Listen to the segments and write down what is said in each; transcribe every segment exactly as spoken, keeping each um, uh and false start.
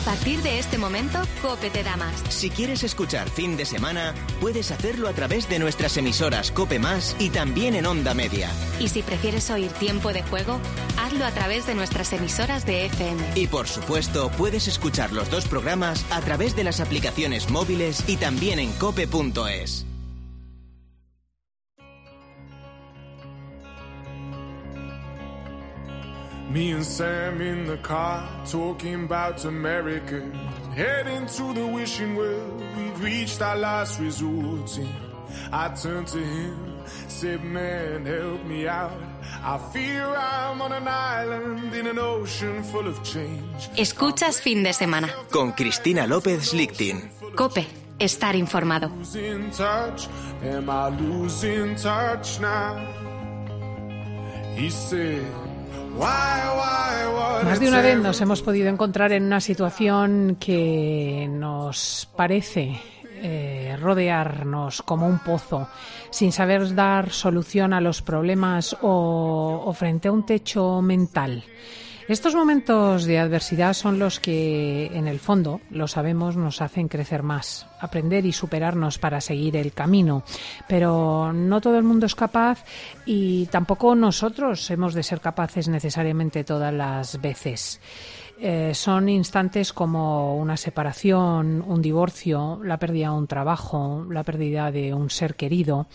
partir de este momento, COPE te da más. Si quieres escuchar Fin de Semana, puedes hacerlo a través de nuestras emisoras COPE Más y también en Onda Media. Y si prefieres oír Tiempo de Juego, hazlo a través de nuestras emisoras de F M. Y por supuesto, puedes escuchar los dos programas a través de las aplicaciones móviles y también en cope punto es. Me and Sam in the car, talking about America, heading to the wishing well, we've reached our last resort. I turned to him, said, man, help me out. I fear I'm on an island in an ocean full of change. Escuchas Fin de Semana. Con Cristina López Lichtin. COPE, estar informado. Losing touch, am I losing touch now? He said, más de una vez nos hemos podido encontrar en una situación que nos parece eh, rodearnos como un pozo, sin saber dar solución a los problemas o, o frente a un techo mental. Estos momentos de adversidad son los que, en el fondo, lo sabemos, nos hacen crecer más, aprender y superarnos para seguir el camino. Pero no todo el mundo es capaz y tampoco nosotros hemos de ser capaces necesariamente todas las veces. Eh, son instantes como una separación, un divorcio, la pérdida de un trabajo, la pérdida de un ser querido.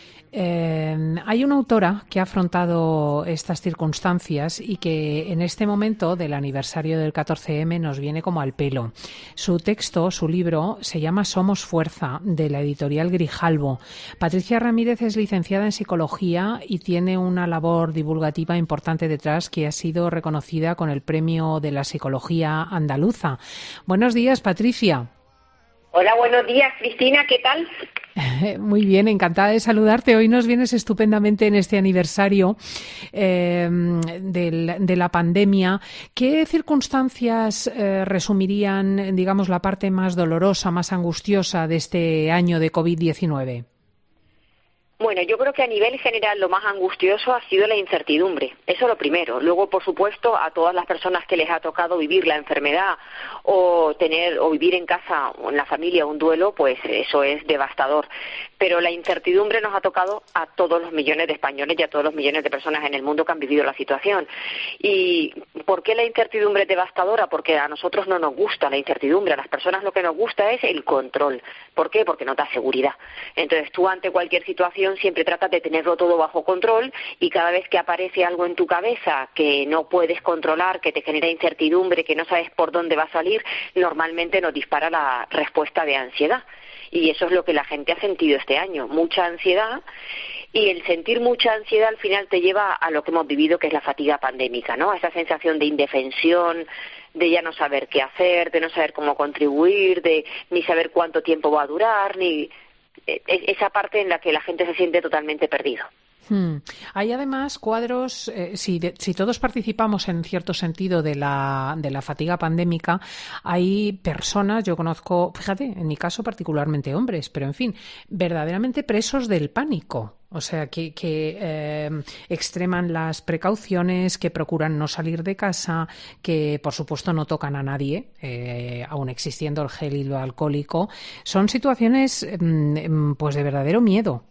Eh, hay una autora que ha afrontado estas circunstancias y que en este momento del aniversario del catorce eme nos viene como al pelo. Su texto, su libro, se llama Somos Fuerza, de la editorial Grijalbo. Patricia Ramírez es licenciada en Psicología y tiene una labor divulgativa importante detrás que ha sido reconocida con el Premio de la Psicología Andaluza. Buenos días, Patricia. Hola, buenos días, Cristina, ¿qué tal? Muy bien, encantada de saludarte. Hoy nos vienes estupendamente en este aniversario eh, del, de la pandemia. ¿Qué circunstancias eh, resumirían, digamos, la parte más dolorosa, más angustiosa de este año de covid diecinueve? Bueno, yo creo que a nivel general lo más angustioso ha sido la incertidumbre, eso lo primero. Luego, por supuesto, a todas las personas que les ha tocado vivir la enfermedad o tener o vivir en casa o en la familia un duelo, pues eso es devastador. Pero la incertidumbre nos ha tocado a todos los millones de españoles y a todos los millones de personas en el mundo que han vivido la situación. ¿Y por qué la incertidumbre es devastadora? Porque a nosotros no nos gusta la incertidumbre, a las personas lo que nos gusta es el control. ¿Por qué? Porque nos da seguridad. Entonces tú ante cualquier situación siempre tratas de tenerlo todo bajo control y cada vez que aparece algo en tu cabeza que no puedes controlar, que te genera incertidumbre, que no sabes por dónde va a salir, normalmente nos dispara la respuesta de ansiedad. Y eso es lo que la gente ha sentido este año, mucha ansiedad, y el sentir mucha ansiedad al final te lleva a lo que hemos vivido, que es la fatiga pandémica, ¿no? A esa sensación de indefensión, de ya no saber qué hacer, de no saber cómo contribuir, de ni saber cuánto tiempo va a durar, ni esa parte en la que la gente se siente totalmente perdido. Hmm. Hay además cuadros, eh, si, de, si todos participamos en cierto sentido de la, de la fatiga pandémica, hay personas, yo conozco, fíjate, en mi caso particularmente hombres, pero en fin, verdaderamente presos del pánico. O sea, que, que eh, extreman las precauciones, que procuran no salir de casa, que por supuesto no tocan a nadie, eh, aun existiendo el gel hidroalcohólico. Son situaciones eh, pues de verdadero miedo.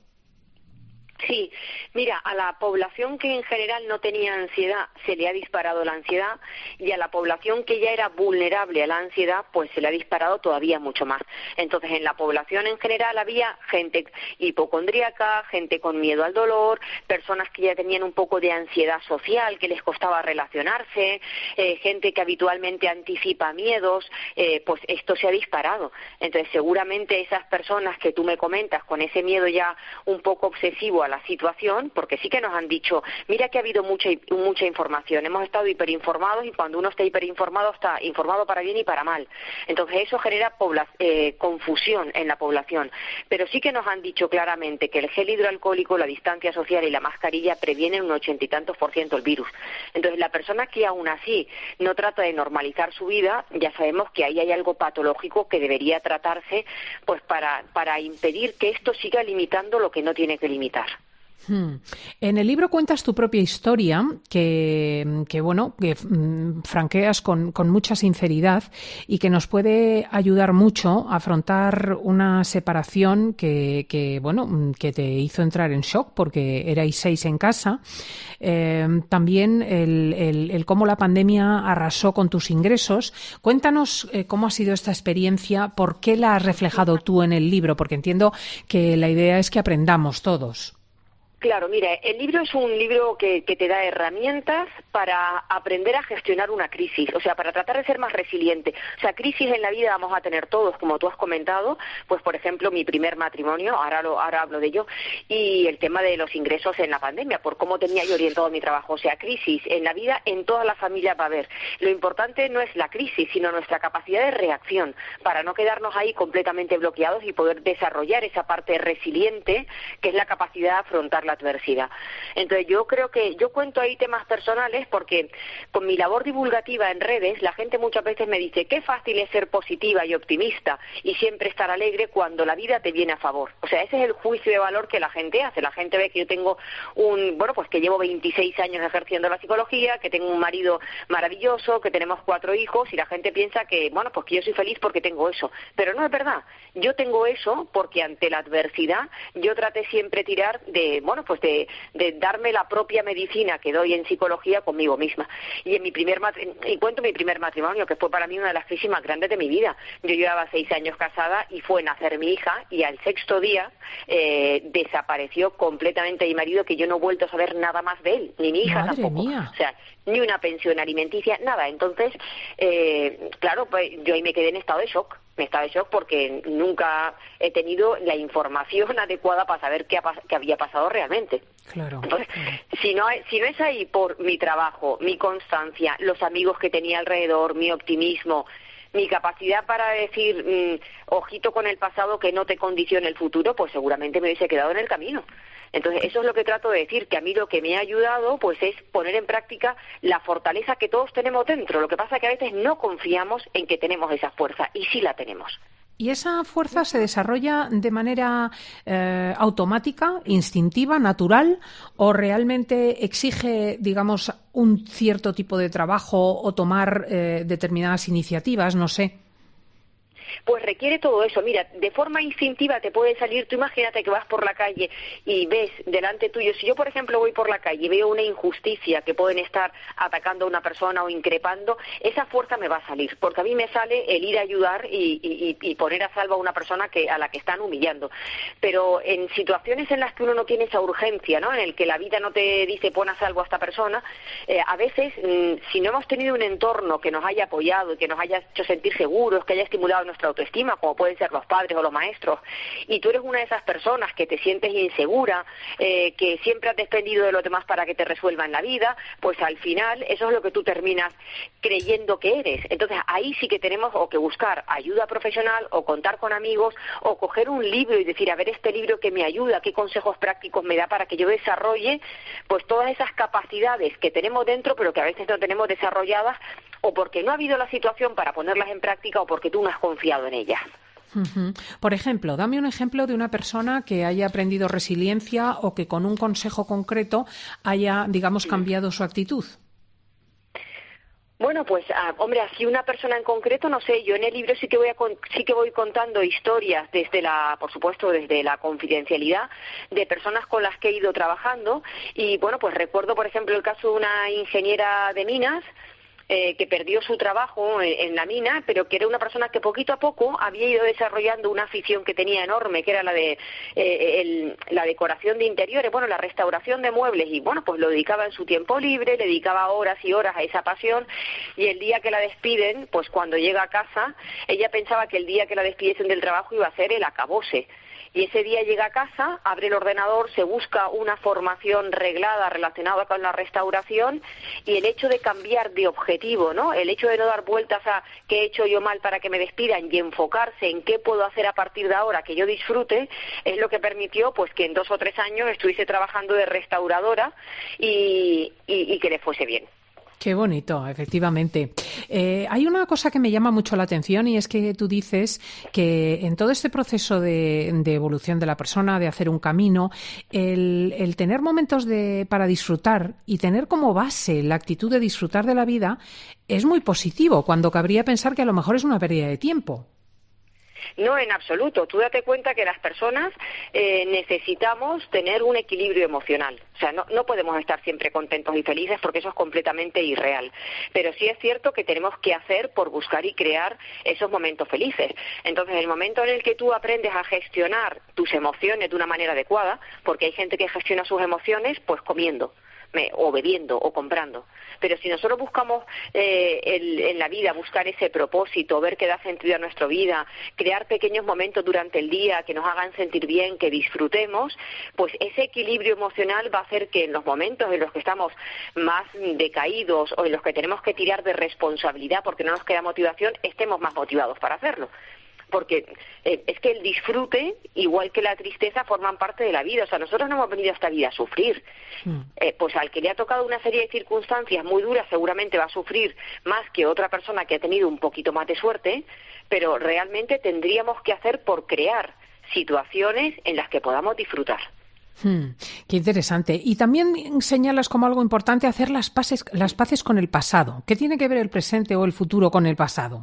Sí, mira, a la población que en general no tenía ansiedad se le ha disparado la ansiedad y a la población que ya era vulnerable a la ansiedad pues se le ha disparado todavía mucho más. Entonces en la población en general había gente hipocondríaca, gente con miedo al dolor, personas que ya tenían un poco de ansiedad social, que les costaba relacionarse, eh, gente que habitualmente anticipa miedos, eh, pues esto se ha disparado. Entonces seguramente esas personas que tú me comentas con ese miedo ya un poco obsesivo a la situación, porque sí que nos han dicho, mira que ha habido mucha mucha información, hemos estado hiperinformados y cuando uno está hiperinformado está informado para bien y para mal. Entonces eso genera pobla eh, confusión en la población. Pero sí que nos han dicho claramente que el gel hidroalcohólico, la distancia social y la mascarilla previenen un ochenta y tantos por ciento el virus. Entonces la persona que aún así no trata de normalizar su vida, ya sabemos que ahí hay algo patológico que debería tratarse pues para, para impedir que esto siga limitando lo que no tiene que limitar. Hmm. En el libro cuentas tu propia historia, que, que bueno, que mm, franqueas con, con mucha sinceridad y que nos puede ayudar mucho a afrontar una separación que, que bueno, que te hizo entrar en shock porque erais seis en casa. Eh, también el, el, el cómo la pandemia arrasó con tus ingresos. Cuéntanos eh, cómo ha sido esta experiencia, por qué la has reflejado tú en el libro, porque entiendo que la idea es que aprendamos todos. Claro, mira, el libro es un libro que, que te da herramientas para aprender a gestionar una crisis, o sea, para tratar de ser más resiliente. O sea, crisis en la vida vamos a tener todos, como tú has comentado, pues por ejemplo mi primer matrimonio, ahora, lo, ahora hablo de ello, y el tema de los ingresos en la pandemia, por cómo tenía yo orientado mi trabajo. O sea, crisis en la vida en todas las familias va a haber. Lo importante no es la crisis, sino nuestra capacidad de reacción, para no quedarnos ahí completamente bloqueados y poder desarrollar esa parte resiliente, que es la capacidad de afrontar la adversidad. Entonces yo creo que yo cuento ahí temas personales porque con mi labor divulgativa en redes la gente muchas veces me dice qué fácil es ser positiva y optimista y siempre estar alegre cuando la vida te viene a favor. O sea, ese es el juicio de valor que la gente hace. La gente ve que yo tengo un, bueno, pues que llevo veintiséis años ejerciendo la psicología, que tengo un marido maravilloso, que tenemos cuatro hijos y la gente piensa que, bueno, pues que yo soy feliz porque tengo eso. Pero no es verdad. Yo tengo eso porque ante la adversidad yo traté siempre tirar de, bueno, pues de, de darme la propia medicina que doy en psicología conmigo misma. Y en mi primer matri- y cuento mi primer matrimonio, que fue para mí una de las crisis más grandes de mi vida. Yo llevaba seis años casada y fue nacer mi hija y al sexto día eh, desapareció completamente mi marido, que yo no he vuelto a saber nada más de él, ni mi hija Madre tampoco. Mía. O sea, ni una pensión alimenticia, nada. Entonces, eh, claro, pues yo ahí me quedé en estado de shock. Me estaba de shock porque nunca he tenido la información adecuada para saber qué, ha, qué había pasado realmente. Claro. Entonces, si no, si no es ahí por mi trabajo, mi constancia, los amigos que tenía alrededor, mi optimismo, mi capacidad para decir, mmm, ojito con el pasado que no te condicione el futuro, pues seguramente me hubiese quedado en el camino. Entonces, eso es lo que trato de decir, que a mí lo que me ha ayudado pues es poner en práctica la fortaleza que todos tenemos dentro. Lo que pasa es que a veces no confiamos en que tenemos esa fuerza, y sí la tenemos. ¿Y esa fuerza se desarrolla de manera eh, automática, instintiva, natural, o realmente exige, digamos, un cierto tipo de trabajo o tomar eh, determinadas iniciativas? No sé. Pues requiere todo eso. Mira, de forma instintiva te puede salir, tú imagínate que vas por la calle y ves delante tuyo, si yo por ejemplo voy por la calle y veo una injusticia que pueden estar atacando a una persona o increpando, esa fuerza me va a salir, porque a mí me sale el ir a ayudar y, y, y poner a salvo a una persona que a la que están humillando. Pero en situaciones en las que uno no tiene esa urgencia, ¿no?, en el que la vida no te dice pon a salvo a esta persona, eh, a veces mmm, si no hemos tenido un entorno que nos haya apoyado y que nos haya hecho sentir seguros, que haya estimulado nuestra autoestima, como pueden ser los padres o los maestros, y tú eres una de esas personas que te sientes insegura, eh, que siempre has dependido de los demás para que te resuelvan la vida, pues al final eso es lo que tú terminas creyendo que eres. Entonces ahí sí que tenemos o que buscar ayuda profesional o contar con amigos o coger un libro y decir, a ver, este libro que me ayuda, qué consejos prácticos me da para que yo desarrolle pues todas esas capacidades que tenemos dentro pero que a veces no tenemos desarrolladas, o porque no ha habido la situación para ponerlas en práctica o porque tú no has confiado en ellas. Uh-huh. Por ejemplo, dame un ejemplo de una persona que haya aprendido resiliencia o que con un consejo concreto haya, digamos, cambiado su actitud. Bueno, pues, ah, hombre, así una persona en concreto, no sé, yo en el libro sí que voy a con, sí que voy contando historias desde la, por supuesto, desde la confidencialidad de personas con las que he ido trabajando y, bueno, pues recuerdo, por ejemplo, el caso de una ingeniera de minas Eh, que perdió su trabajo en, en la mina, pero que era una persona que poquito a poco había ido desarrollando una afición que tenía enorme, que era la de eh, el, la decoración de interiores, bueno, la restauración de muebles, y bueno, pues lo dedicaba en su tiempo libre, le dedicaba horas y horas a esa pasión, y el día que la despiden, pues cuando llega a casa, ella pensaba que el día que la despidiesen del trabajo iba a ser el acabose. Y ese día llega a casa, abre el ordenador, se busca una formación reglada relacionada con la restauración, y el hecho de cambiar de objetivo, ¿no?, el hecho de no dar vueltas a qué he hecho yo mal para que me despidan y enfocarse en qué puedo hacer a partir de ahora que yo disfrute, es lo que permitió pues que en dos o tres años estuviese trabajando de restauradora y, y, y que le fuese bien. Qué bonito, efectivamente. Eh, hay una cosa que me llama mucho la atención y es que tú dices que en todo este proceso de, de evolución de la persona, de hacer un camino, el, el tener momentos de, para disfrutar y tener como base la actitud de disfrutar de la vida es muy positivo, cuando cabría pensar que a lo mejor es una pérdida de tiempo. No, en absoluto. Tú date cuenta que las personas eh, necesitamos tener un equilibrio emocional. O sea, no, no podemos estar siempre contentos y felices porque eso es completamente irreal. Pero sí es cierto que tenemos que hacer por buscar y crear esos momentos felices. Entonces, el momento en el que tú aprendes a gestionar tus emociones de una manera adecuada, porque hay gente que gestiona sus emociones pues comiendo, o bebiendo o comprando. Pero si nosotros buscamos eh, el, en la vida, buscar ese propósito, ver qué da sentido a nuestra vida, crear pequeños momentos durante el día que nos hagan sentir bien, que disfrutemos, pues ese equilibrio emocional va a hacer que en los momentos en los que estamos más decaídos o en los que tenemos que tirar de responsabilidad porque no nos queda motivación, estemos más motivados para hacerlo. Porque eh, es que el disfrute, igual que la tristeza, forman parte de la vida. O sea, nosotros no hemos venido a esta vida a sufrir. Mm. Eh, pues al que le ha tocado una serie de circunstancias muy duras, seguramente va a sufrir más que otra persona que ha tenido un poquito más de suerte, pero realmente tendríamos que hacer por crear situaciones en las que podamos disfrutar. Hmm, qué interesante. Y también señalas como algo importante hacer las paces, las paces con el pasado. ¿Qué tiene que ver el presente o el futuro con el pasado?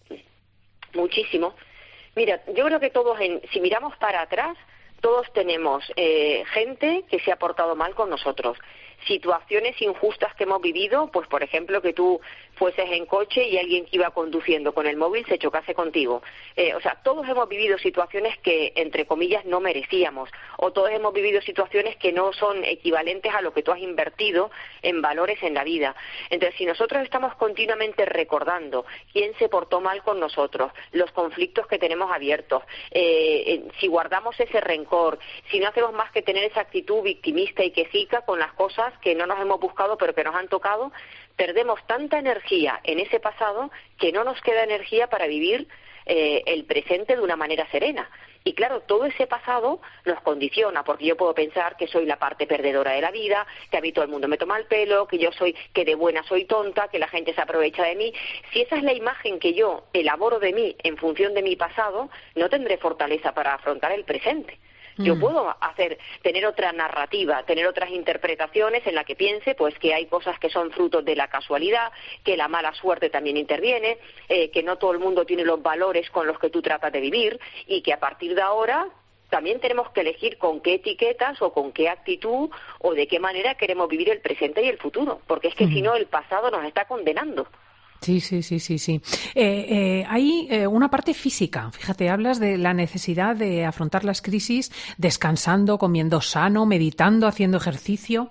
Muchísimo. Mira, yo creo que todos, en, si miramos para atrás, todos tenemos eh, gente que se ha portado mal con nosotros, situaciones injustas que hemos vivido, pues por ejemplo que tú fueses en coche y alguien que iba conduciendo con el móvil se chocase contigo. Eh, o sea, todos hemos vivido situaciones que, entre comillas, no merecíamos, o todos hemos vivido situaciones que no son equivalentes a lo que tú has invertido en valores en la vida. Entonces, si nosotros estamos continuamente recordando quién se portó mal con nosotros, los conflictos que tenemos abiertos, eh, eh, si guardamos ese rencor, si no hacemos más que tener esa actitud victimista y quejica con las cosas que no nos hemos buscado pero que nos han tocado, perdemos tanta energía en ese pasado que no nos queda energía para vivir eh, el presente de una manera serena. Y claro, todo ese pasado nos condiciona, porque yo puedo pensar que soy la parte perdedora de la vida, que a mí todo el mundo me toma el pelo, que yo soy, que de buena soy tonta, que la gente se aprovecha de mí. Si esa es la imagen que yo elaboro de mí en función de mi pasado, no tendré fortaleza para afrontar el presente. Yo puedo hacer, tener otra narrativa, tener otras interpretaciones en la que piense pues que hay cosas que son frutos de la casualidad, que la mala suerte también interviene, eh, que no todo el mundo tiene los valores con los que tú tratas de vivir y que a partir de ahora también tenemos que elegir con qué etiquetas o con qué actitud o de qué manera queremos vivir el presente y el futuro, porque es que uh-huh. si no el pasado nos está condenando. Sí, sí, sí, sí, sí. Eh, eh, hay eh, una parte física. Fíjate, hablas de la necesidad de afrontar las crisis descansando, comiendo sano, meditando, haciendo ejercicio.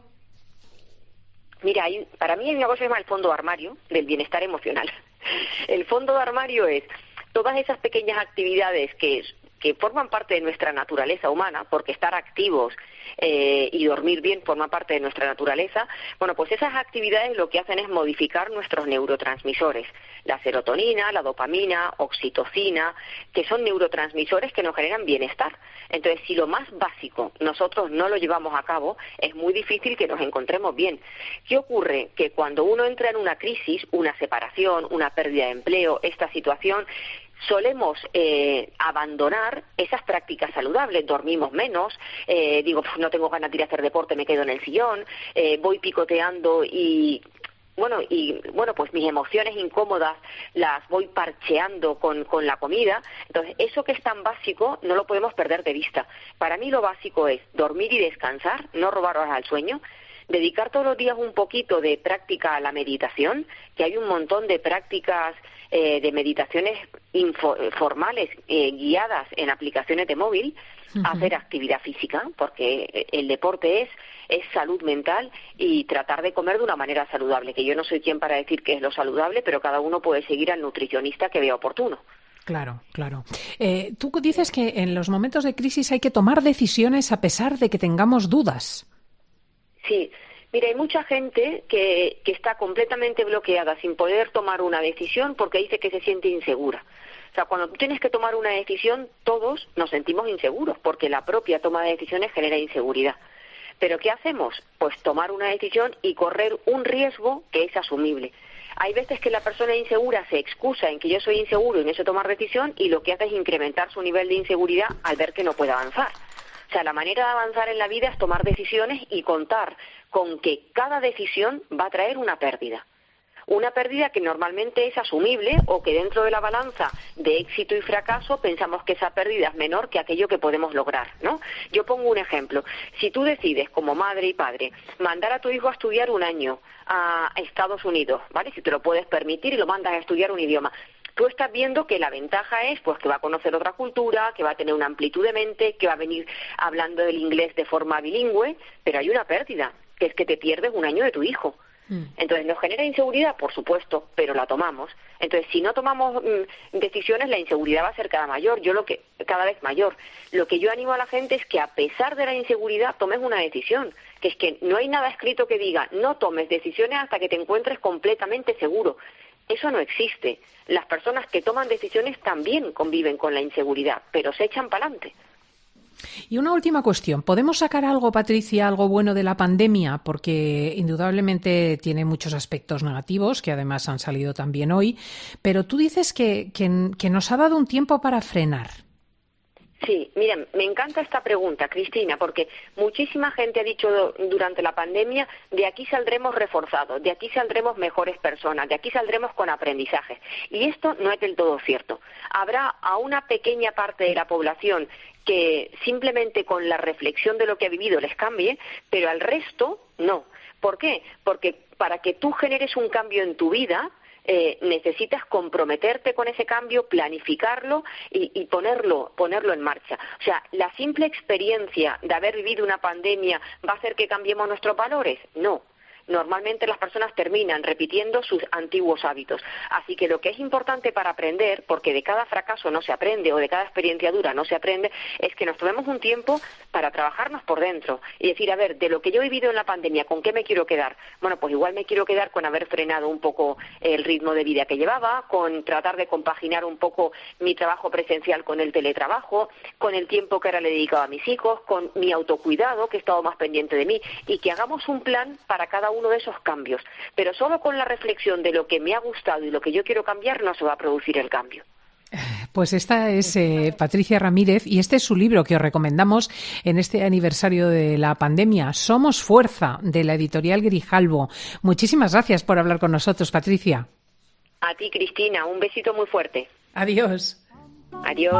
Mira, hay, para mí hay una cosa que se llama el fondo de armario del bienestar emocional. El fondo de armario es todas esas pequeñas actividades que que forman parte de nuestra naturaleza humana, porque estar activos eh, y dormir bien forma parte de nuestra naturaleza, bueno, pues esas actividades lo que hacen es modificar nuestros neurotransmisores, la serotonina, la dopamina, oxitocina, que son neurotransmisores que nos generan bienestar. Entonces, si lo más básico nosotros no lo llevamos a cabo, es muy difícil que nos encontremos bien. ¿Qué ocurre? Que cuando uno entra en una crisis, una separación, una pérdida de empleo, esta situación, solemos eh, abandonar esas prácticas saludables, dormimos menos, eh, digo, pues no tengo ganas de ir a hacer deporte, me quedo en el sillón, eh, voy picoteando y... Bueno, y bueno, pues mis emociones incómodas las voy parcheando con, con la comida. Entonces, eso que es tan básico no lo podemos perder de vista. Para mí lo básico es dormir y descansar, no robar horas al sueño, dedicar todos los días un poquito de práctica a la meditación, que hay un montón de prácticas eh, de meditaciones info, formales, eh, guiadas en aplicaciones de móvil, uh-huh. hacer actividad física, porque el deporte es, es salud mental y tratar de comer de una manera saludable, que yo no soy quien para decir qué es lo saludable, pero cada uno puede seguir al nutricionista que vea oportuno. Claro, claro. Eh, tú dices que en los momentos de crisis hay que tomar decisiones a pesar de que tengamos dudas. Sí, mira, hay mucha gente que, que está completamente bloqueada sin poder tomar una decisión porque dice que se siente insegura. O sea, cuando tú tienes que tomar una decisión, todos nos sentimos inseguros porque la propia toma de decisiones genera inseguridad. Pero ¿qué hacemos? Pues tomar una decisión y correr un riesgo que es asumible. Hay veces que la persona insegura se excusa en que yo soy inseguro y no sé tomar decisión, y lo que hace es incrementar su nivel de inseguridad al ver que no puede avanzar. O sea, la manera de avanzar en la vida es tomar decisiones y contar con que cada decisión va a traer una pérdida. Una pérdida que normalmente es asumible, o que dentro de la balanza de éxito y fracaso pensamos que esa pérdida es menor que aquello que podemos lograr, ¿no? Yo pongo un ejemplo. Si tú decides, como madre y padre, mandar a tu hijo a estudiar un año a Estados Unidos, ¿vale? Si te lo puedes permitir, y lo mandas a estudiar un idioma, tú estás viendo que la ventaja es pues que va a conocer otra cultura, que va a tener una amplitud de mente, que va a venir hablando el inglés de forma bilingüe, pero hay una pérdida, que es que te pierdes un año de tu hijo. Entonces, ¿nos genera inseguridad? Por supuesto, pero la tomamos. Entonces, si no tomamos mm, decisiones, la inseguridad va a ser cada mayor, yo lo que cada vez mayor. Lo que yo animo a la gente es que, a pesar de la inseguridad, tomes una decisión. Que es que no hay nada escrito que diga, no tomes decisiones hasta que te encuentres completamente seguro. Eso no existe. Las personas que toman decisiones también conviven con la inseguridad, pero se echan para adelante. Y una última cuestión. ¿Podemos sacar algo, Patricia, algo bueno de la pandemia? Porque indudablemente tiene muchos aspectos negativos, que además han salido también hoy, pero tú dices que, que, que nos ha dado un tiempo para frenar. Sí, miren, me encanta esta pregunta, Cristina, porque muchísima gente ha dicho durante la pandemia, de aquí saldremos reforzados, de aquí saldremos mejores personas, de aquí saldremos con aprendizaje. Y esto no es del todo cierto. Habrá a una pequeña parte de la población que simplemente con la reflexión de lo que ha vivido les cambie, pero al resto no. ¿Por qué? Porque para que tú generes un cambio en tu vida, Eh, necesitas comprometerte con ese cambio, planificarlo y, y ponerlo, ponerlo en marcha. O sea, ¿la simple experiencia de haber vivido una pandemia va a hacer que cambiemos nuestros valores? No. Normalmente las personas terminan repitiendo sus antiguos hábitos. Así que lo que es importante para aprender, porque de cada fracaso no se aprende, o de cada experiencia dura no se aprende, es que nos tomemos un tiempo para trabajarnos por dentro y decir, a ver, de lo que yo he vivido en la pandemia, ¿con qué me quiero quedar? Bueno, pues igual me quiero quedar con haber frenado un poco el ritmo de vida que llevaba, con tratar de compaginar un poco mi trabajo presencial con el teletrabajo, con el tiempo que ahora le he dedicado a mis hijos, con mi autocuidado, que he estado más pendiente de mí, y que hagamos un plan para cada uno uno de esos cambios, pero solo con la reflexión de lo que me ha gustado y lo que yo quiero cambiar no se va a producir el cambio. Pues esta es eh, Patricia Ramírez, y este es su libro que os recomendamos en este aniversario de la pandemia, Somos Fuerza, de la editorial Grijalbo. Muchísimas gracias por hablar con nosotros, Patricia. A ti, Cristina, un besito muy fuerte. Adiós. Adiós.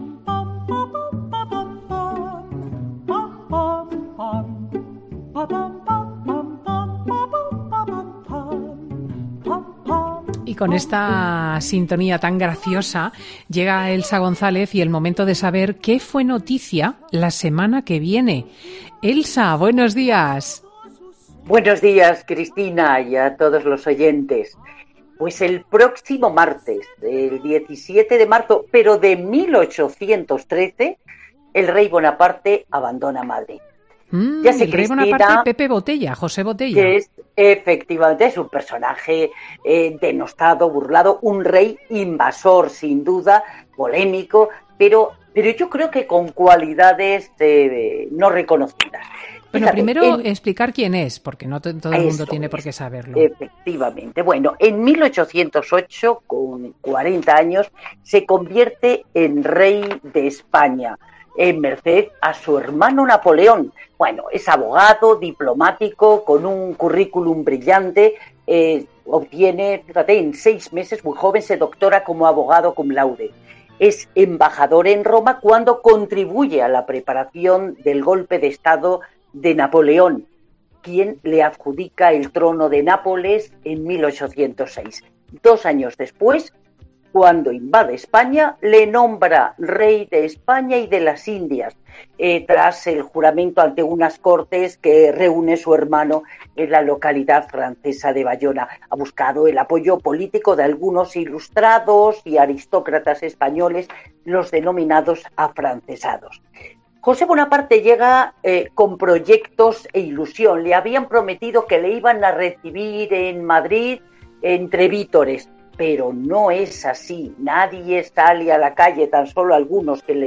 Y con esta sintonía tan graciosa llega Elsa González y el momento de saber qué fue noticia la semana que viene. Elsa, buenos días. Buenos días, Cristina, y a todos los oyentes. Pues el próximo martes, el diecisiete de marzo, pero de mil ochocientos trece, el rey Bonaparte abandona Madrid. Mm, ya sé, el rey Cristina, Bonaparte, Pepe Botella, José Botella. Que es, efectivamente, es un personaje eh, denostado, burlado, un rey invasor, sin duda, polémico, pero, pero yo creo que con cualidades eh, no reconocidas. Bueno, Fíjate, primero en... explicar quién es, porque no t- todo el mundo Eso tiene es, por qué saberlo. Efectivamente. Bueno, en mil ochocientos ocho, con cuarenta años, se convierte en rey de España, en merced a su hermano Napoleón. Bueno, es abogado, diplomático, con un currículum brillante, eh, obtiene, fíjate, en seis meses, muy joven, se doctora como abogado cum laude. Es embajador en Roma cuando contribuye a la preparación del golpe de Estado de Napoleón, quien le adjudica el trono de Nápoles en mil ochocientos seis. Dos años después, cuando invade España, le nombra rey de España y de las Indias, eh, tras el juramento ante unas cortes que reúne su hermano en la localidad francesa de Bayona. Ha buscado el apoyo político de algunos ilustrados y aristócratas españoles, los denominados afrancesados. José Bonaparte llega eh, con proyectos e ilusión. Le habían prometido que le iban a recibir en Madrid entre vítores, pero no es así. Nadie sale a la calle, tan solo algunos que le,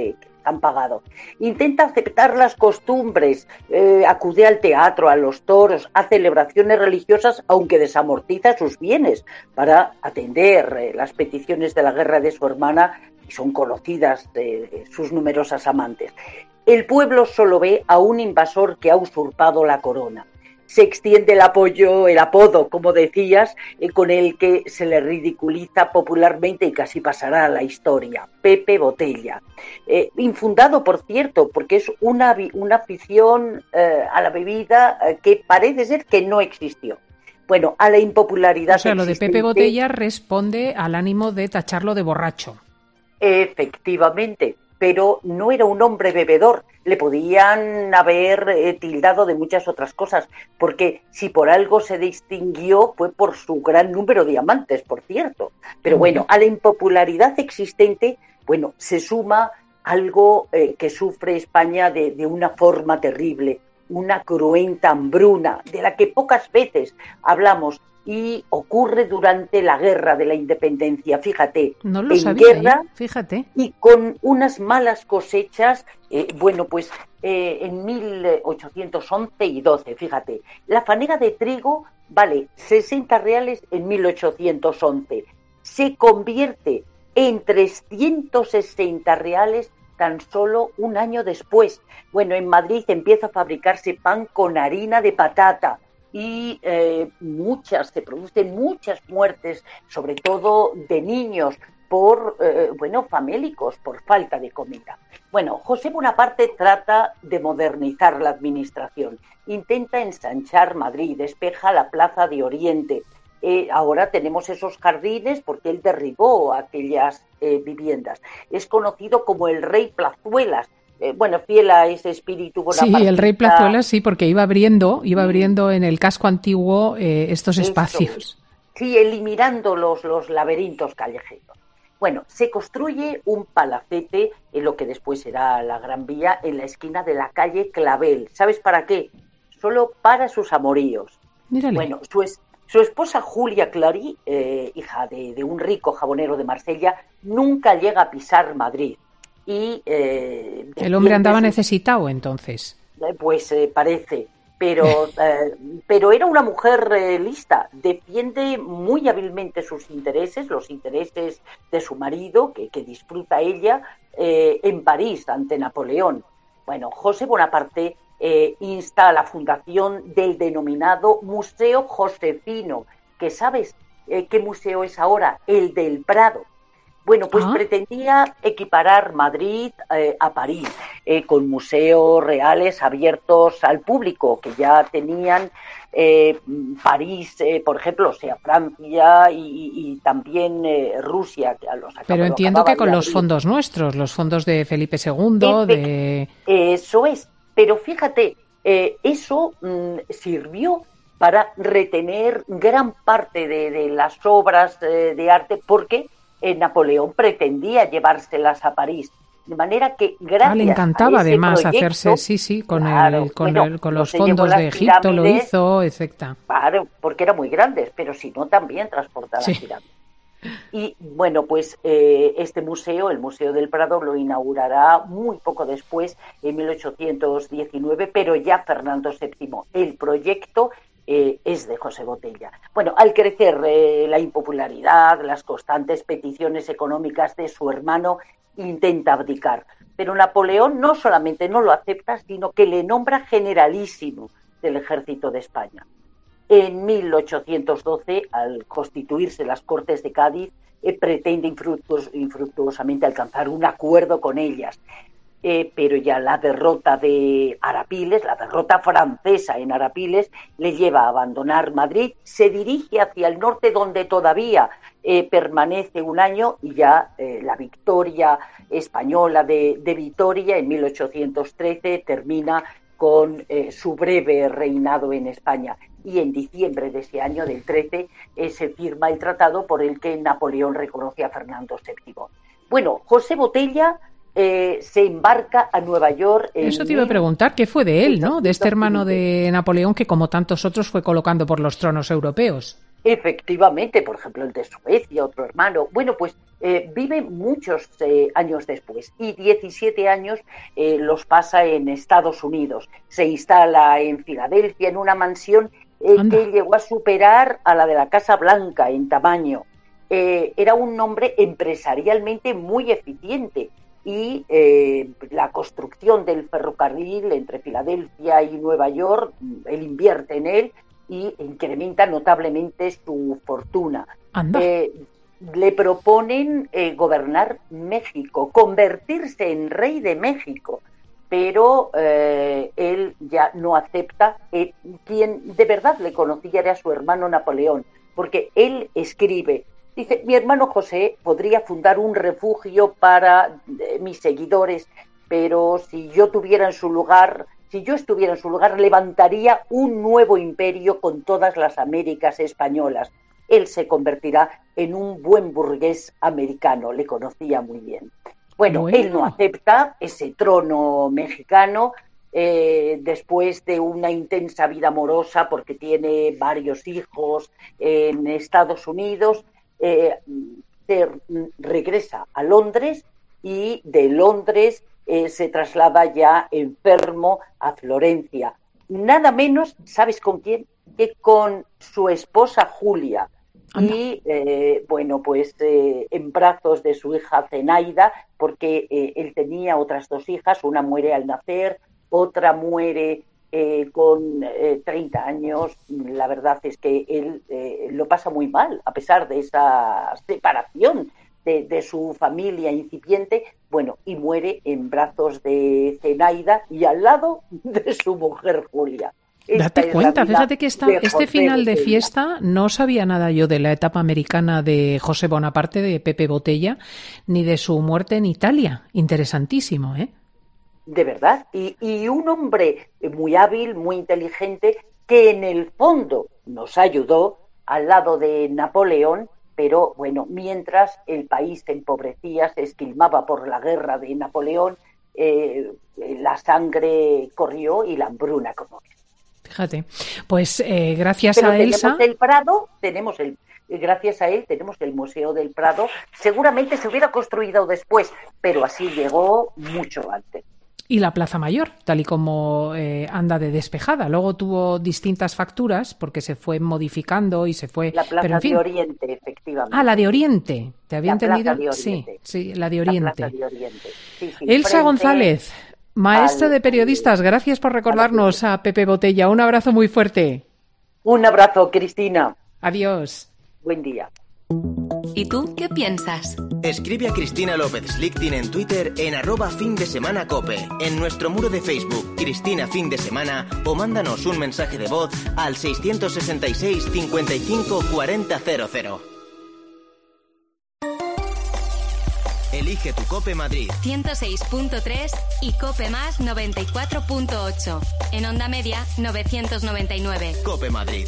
han pagado. Intenta aceptar las costumbres, eh, acude al teatro, a los toros, a celebraciones religiosas, aunque desamortiza sus bienes para atender eh, las peticiones de la guerra de su hermana, y son conocidas de, de sus numerosas amantes. El pueblo solo ve a un invasor que ha usurpado la corona. Se extiende el apoyo, el apodo, como decías, eh, con el que se le ridiculiza popularmente y casi pasará a la historia, Pepe Botella. Eh, infundado, por cierto, porque es una, una afición eh, a la bebida eh, que parece ser que no existió. Bueno, a la impopularidad. O sea, lo de Pepe Botella responde al ánimo de tacharlo de borracho. Efectivamente, pero no era un hombre bebedor. Le podían haber eh, tildado de muchas otras cosas, porque si por algo se distinguió fue por su gran número de amantes, por cierto. Pero bueno, a la impopularidad existente, bueno, se suma algo eh, que sufre España de, de una forma terrible, una cruenta hambruna, de la que pocas veces hablamos, y ocurre durante la guerra de la independencia, fíjate, no lo en sabía, guerra, ¿eh? Fíjate. Y con unas malas cosechas, eh, bueno, pues eh, en mil ochocientos once y doce, fíjate, la fanega de trigo vale sesenta reales en mil ochocientos once, se convierte en trescientos sesenta reales tan solo un año después. Bueno, en Madrid empieza a fabricarse pan con harina de patata, y eh, muchas, se producen muchas muertes, sobre todo de niños, por, eh, bueno, famélicos, por falta de comida. Bueno, José Bonaparte trata de modernizar la administración, intenta ensanchar Madrid, despeja la Plaza de Oriente. Eh, ahora tenemos esos jardines porque él derribó aquellas eh, viviendas. Es conocido como el Rey Plazuelas. Eh, bueno, fiel a ese espíritu bonapartista. Sí, el Rey Plazuelas, sí, porque iba abriendo, iba abriendo en el casco antiguo eh, estos Eso, espacios. Sí, eliminando los, los laberintos callejeros. Bueno, se construye un palacete en lo que después será la Gran Vía, en la esquina de la calle Clavel. ¿Sabes para qué? Solo para sus amoríos. Mírale. Bueno, su, es, su esposa Julia Clary, eh, hija de, de un rico jabonero de Marsella, nunca llega a pisar Madrid. Y, eh, el hombre andaba sus... necesitado entonces. Pues eh, parece, pero, eh, pero era una mujer eh, lista, defiende muy hábilmente sus intereses, los intereses de su marido, que, que disfruta ella, eh, en París ante Napoleón. Bueno, José Bonaparte eh, insta a la fundación del denominado Museo Josefino, que ¿sabes eh, qué museo es ahora? El del Prado. Bueno, pues ¿Ah? pretendía equiparar Madrid eh, a París, eh, con museos reales abiertos al público, que ya tenían eh, París, eh, por ejemplo, o sea, Francia y, y también eh, Rusia. Que a los Pero entiendo que con los fondos nuestros, los fondos de Felipe segundo, de... Eso es, pero fíjate, eh, eso mm, sirvió para retener gran parte de, de las obras eh, de arte, porque Eh, Napoleón pretendía llevárselas a París, de manera que gracias ah, le encantaba a ese además proyecto, hacerse, sí, sí, con, claro, el, con, bueno, el, con los se fondos de Egipto lo hizo, etcétera. Claro, porque eran muy grandes, pero si no también transporta las sí. pirámides. Y bueno, pues eh, este museo, el Museo del Prado, lo inaugurará muy poco después, en mil ochocientos diecinueve, pero ya Fernando séptimo. El proyecto Eh, es de José Botella. Bueno, al crecer eh, la impopularidad, las constantes peticiones económicas de su hermano, intenta abdicar. Pero Napoleón no solamente no lo acepta, sino que le nombra generalísimo del ejército de España. En mil ochocientos doce, al constituirse las Cortes de Cádiz, eh, pretende infructuos, infructuosamente alcanzar un acuerdo con ellas. Eh, pero ya la derrota de Arapiles, la derrota francesa en Arapiles, le lleva a abandonar Madrid, se dirige hacia el norte, donde todavía eh, permanece un año, y ya eh, la victoria española de, de Vitoria en mil ochocientos trece termina con eh, su breve reinado en España. Y en diciembre de ese año, del trece, eh, se firma el tratado por el que Napoleón reconoce a Fernando séptimo. Bueno, José Botella Eh, se embarca a Nueva York. En Eso te iba a preguntar, ¿qué fue de él, no? De este hermano de Napoleón que, como tantos otros, fue colocando por los tronos europeos. Efectivamente, por ejemplo, el de Suecia, otro hermano. Bueno, pues eh, vive muchos eh, años después y diecisiete años eh, los pasa en Estados Unidos. Se instala en Filadelfia en una mansión eh, que llegó a superar a la de la Casa Blanca en tamaño. Eh, era un hombre empresarialmente muy eficiente y eh, la construcción del ferrocarril entre Filadelfia y Nueva York, él invierte en él y incrementa notablemente su fortuna. Eh, le proponen eh, gobernar México, convertirse en rey de México, pero eh, él ya no acepta. Eh, quien de verdad le conocía era su hermano Napoleón, porque él escribe, dice, mi hermano José podría fundar un refugio para eh, mis seguidores, pero si yo tuviera en su lugar... Si yo estuviera en su lugar, levantaría un nuevo imperio con todas las Américas españolas. Él se convertirá en un buen burgués americano, le conocía muy bien. Bueno, bueno. Él no acepta ese trono mexicano eh, después de una intensa vida amorosa, porque tiene varios hijos en Estados Unidos. Eh, se regresa a Londres y de Londres Eh, se traslada ya enfermo a Florencia. Nada menos, ¿sabes con quién? Que con su esposa Julia. Anda. Y, eh, bueno, pues eh, en brazos de su hija Zenaida, porque eh, él tenía otras dos hijas, una muere al nacer, otra muere eh, con eh, treinta años. La verdad es que él eh, lo pasa muy mal, a pesar de esa separación De, de su familia incipiente, bueno, y muere en brazos de Zenaida y al lado de su mujer Julia. Esta Date cuenta, fíjate que esta, este final de fiesta no sabía nada yo de la etapa americana de José Bonaparte, de Pepe Botella, ni de su muerte en Italia. Interesantísimo, ¿eh? De verdad, y, y un hombre muy hábil, muy inteligente, que en el fondo nos ayudó al lado de Napoleón. Pero, bueno, mientras el país se empobrecía, se esquilmaba por la guerra de Napoleón, eh, la sangre corrió y la hambruna como es. Fíjate, pues eh, gracias Pero a Elsa... El Prado, tenemos el, gracias a él tenemos el Museo del Prado. Seguramente se hubiera construido después, pero así llegó mucho antes. Y la Plaza Mayor, tal y como eh, anda de despejada. Luego tuvo distintas facturas porque se fue modificando y se fue... La Plaza pero, en fin... de Oriente, efectivamente. Ah, la de Oriente. ¿Te había la entendido? Plaza de Oriente. Sí, sí, la de Oriente. La Plaza de Oriente. Sí, sí, Elsa González, maestra al... de periodistas, gracias por recordarnos a Pepe Botella. Un abrazo muy fuerte. Un abrazo, Cristina. Adiós. Buen día. ¿Y tú qué piensas? Escribe a Cristina López Slichting en Twitter en arroba fin de semana cope, en nuestro muro de Facebook Cristina Fin de Semana, o mándanos un mensaje de voz al seiscientos sesenta y seis cincuenta y cinco cuarenta cero cero. Elige tu Cope Madrid. ciento seis punto tres y Cope Más noventa y cuatro punto ocho. En Onda Media novecientos noventa y nueve. Cope Madrid.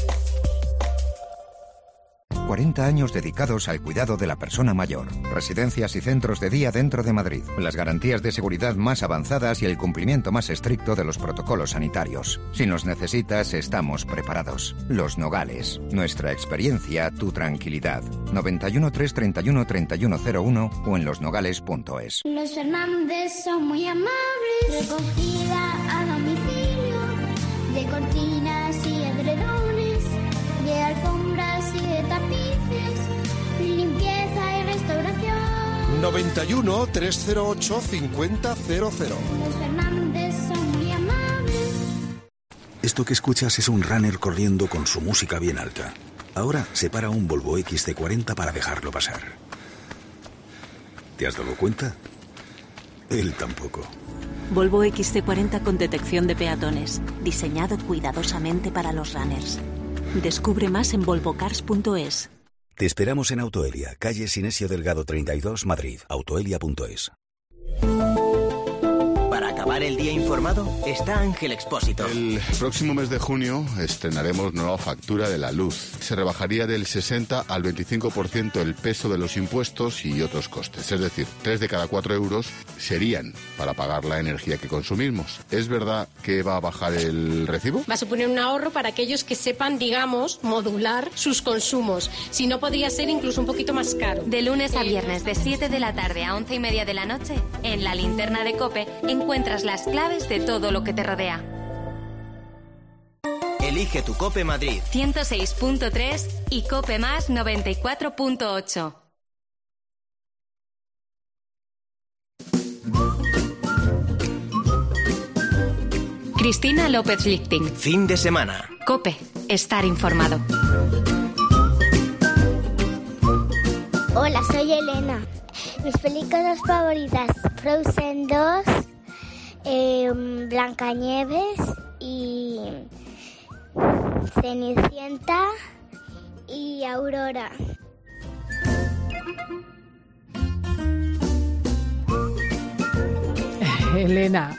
cuarenta años dedicados al cuidado de la persona mayor. Residencias y centros de día dentro de Madrid. Las garantías de seguridad más avanzadas y el cumplimiento más estricto de los protocolos sanitarios. Si nos necesitas, estamos preparados. Los Nogales. Nuestra experiencia, tu tranquilidad. noventa y uno, trescientos treinta y uno, treinta y uno cero uno o en los nogales punto es. Los Fernández son muy amables. Recogida a domicilio de cortinas y edredones, de alfombras y de tapices, limpieza y restauración. noventa y uno, trescientos ocho, cincuenta cero cero. Los Fernández son muy amables. Esto que escuchas es un runner corriendo con su música bien alta. Ahora se para un Volvo X C cuarenta para dejarlo pasar. ¿Te has dado cuenta? Él tampoco. Volvo X C cuarenta con detección de peatones, diseñado cuidadosamente para los runners. Descubre más en volvo cars punto es. Te esperamos en Autoelia, calle Sinesio Delgado treinta y dos, Madrid. Autoelia punto es. Para acabar el día informado está Ángel Expósito. El próximo mes de junio estrenaremos nueva factura de la luz. Se rebajaría del sesenta al veinticinco por ciento el peso de los impuestos y otros costes. Es decir, tres de cada cuatro euros serían para pagar la energía que consumimos. ¿Es verdad que va a bajar el recibo? Va a suponer un ahorro para aquellos que sepan, digamos, modular sus consumos. Si no, podría ser incluso un poquito más caro. De lunes a viernes, de siete de la tarde a once y media de la noche, en la linterna de COPE encuentras las claves de todo lo que te rodea. Elige tu COPE Madrid. ciento seis punto tres y COPE Más noventa y cuatro punto ocho. Cristina López Lichting. Fin de semana. COPE. Estar informado. Hola, soy Elena. Mis películas favoritas: Frozen dos, eh, Blancanieves y Cenicienta y Aurora. Elena.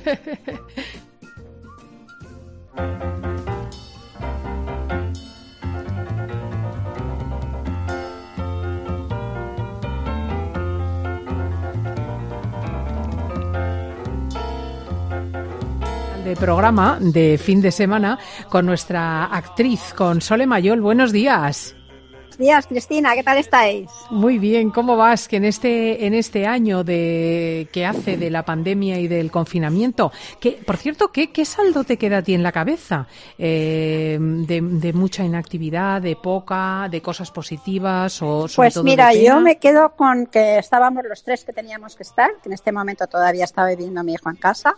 De programa de fin de semana con nuestra actriz, con Sole Mayol. Buenos días. Buenos días, Cristina, ¿qué tal estáis? Muy bien, ¿cómo vas? Que en este en este año de que hace de la pandemia y del confinamiento, que por cierto, ¿qué, qué saldo te queda a ti en la cabeza? Eh, de, de mucha inactividad, de poca, de cosas positivas o sobre pues todo mira, de pena? yo me quedo con que estábamos los tres que teníamos que estar, que en este momento todavía estaba viviendo mi hijo en casa.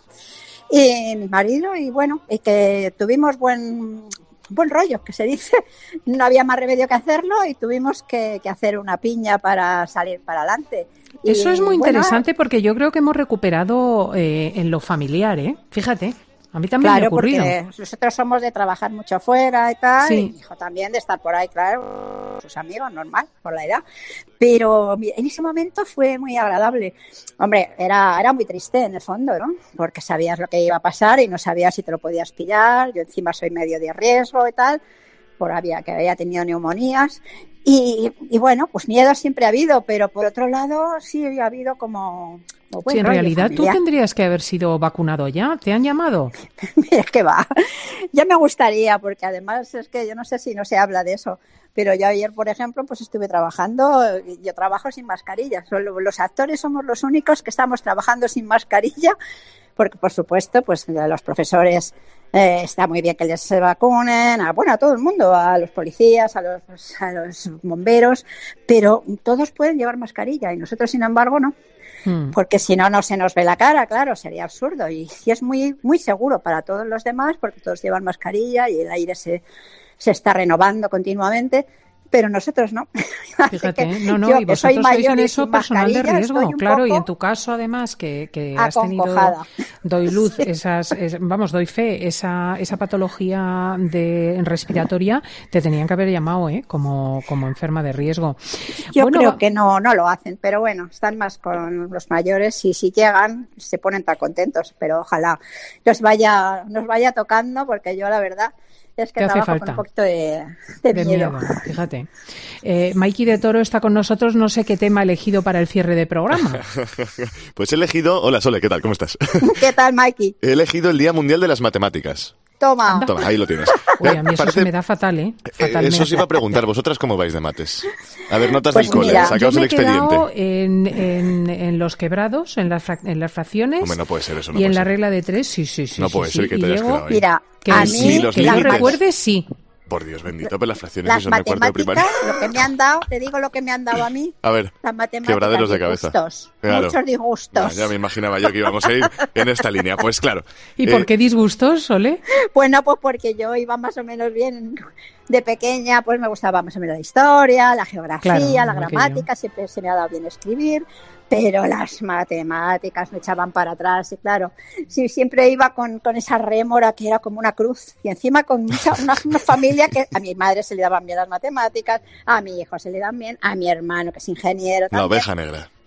Y mi marido, y bueno, y que tuvimos buen buen rollo, que se dice, no había más remedio que hacerlo y tuvimos que, que hacer una piña para salir para adelante. Y, Eso es muy bueno, interesante porque yo creo que hemos recuperado eh, en lo familiar, ¿eh? Fíjate. A mí también claro, me ha ocurrido. Porque nosotros somos de trabajar mucho fuera y tal, Sí. y mi hijo también de estar por ahí, claro, sus amigos, normal, por la edad. Pero en ese momento fue muy agradable. Hombre, era, era muy triste en el fondo, ¿no? Porque sabías lo que iba a pasar y no sabías si te lo podías pillar. Yo encima soy medio de riesgo y tal, por había, que había tenido neumonías. Y, y bueno, pues miedo siempre ha habido, pero por otro lado sí ha habido como... como buen Sí, en rollo realidad familiar. tú tendrías que haber sido vacunado ya. ¿Te han llamado? Mira que va. Ya me gustaría, porque además es que yo no sé si no se habla de eso, pero yo ayer, por ejemplo, pues estuve trabajando, yo trabajo sin mascarilla. Solo los actores somos los únicos que estamos trabajando sin mascarilla, porque por supuesto, pues los profesores eh, está muy bien que les vacunen, a, bueno, a todo el mundo, a los policías, a los, a los bomberos, pero todos pueden llevar mascarilla y nosotros, sin embargo, no. Porque si no, no se nos ve la cara, claro, sería absurdo. Y, y es muy muy seguro para todos los demás, porque todos llevan mascarilla y el aire se, se está renovando continuamente, pero nosotros no. Fíjate, no, no, yo, y que soy vosotros sois mayor en y eso sin personal de mascarilla, riesgo, estoy un claro, y poco en tu caso además que, que has tenido, acongojada. doy luz, esas, es- vamos, doy fe, esa, esa patología de respiratoria, te tenían que haber llamado, ¿eh? Como, como enferma de riesgo. Yo Bueno, creo que no, no lo hacen, pero bueno, están más con los mayores y si llegan se ponen tan contentos, pero ojalá nos vaya, nos vaya tocando, porque yo la verdad es que Te hace trabajo falta. con un poquito de, de de miedo. miedo, fíjate. Eh, Maiki de Toro está con nosotros, no sé qué tema ha elegido para el cierre de programa. Pues he elegido... Hola, Sole, ¿qué tal? ¿Cómo estás? ¿Qué tal, Mikey? He elegido el Día Mundial de las Matemáticas. Toma. Toma, ahí lo tienes. Uy, a mí eso Parece- se me da fatal, ¿eh? Eh, Fatal me Eso da. os iba a preguntar, ¿vosotras cómo vais de mates? A ver, notas Pues del cole, mira, yo sacaos me el he quedado expediente. en, en, en los quebrados, en las, frac- en las fracciones. Hombre, no puede ser eso, no y en puede la ser. regla de tres, sí, sí, sí. No sí, puede sí. ser que te Y hayas luego, quedado ahí. Mira, que a sí, mí los que yo límites. recuerde, sí. Por Dios bendito, pero las fracciones las eso en el cuarto de primaria. matemáticas, lo que me han dado, te digo lo que me han dado a mí, A ver, las matemáticas, quebraderos de cabeza. disgustos, Claro. muchos disgustos. Ya, ya me imaginaba yo que íbamos a ir en esta línea. Pues claro. ¿Y eh, por qué disgustos, Sole? Bueno, pues porque yo iba más o menos bien de pequeña, pues me gustaba más o menos la historia, la geografía, Claro, la igual que gramática, siempre se me ha dado bien escribir, pero las matemáticas me echaban para atrás y claro, sí, siempre iba con, con esa rémora que era como una cruz y encima con mucha, una, una familia que a mi madre se le daban bien las matemáticas, a mi hijo se le dan bien, a mi hermano que es ingeniero La también. oveja negra.